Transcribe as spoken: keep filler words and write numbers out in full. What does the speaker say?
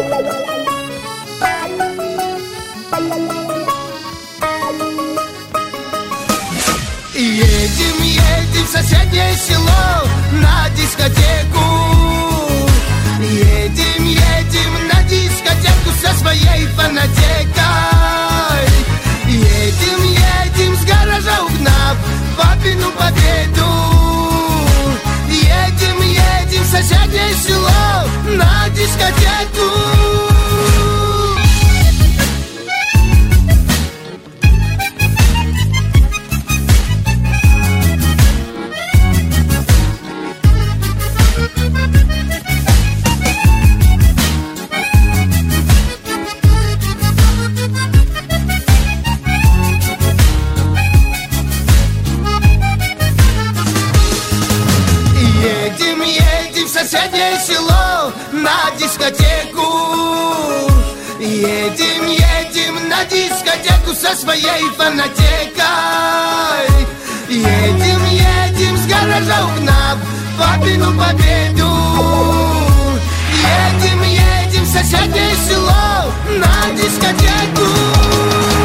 Едем, едем в соседнее село на дискотеку. Едем, едем на дискотеку со своей фанатекой. Едем, едем с гаража угнав папину победу. Едем, едем в соседнее село на дискотеку. Едем, едем в соседнее село на дискотеку. Едем, едем на дискотеку со своей фанатекой. Едем, едем с гаража угнав папину победу. Едем, едем в соседнее село на дискотеку.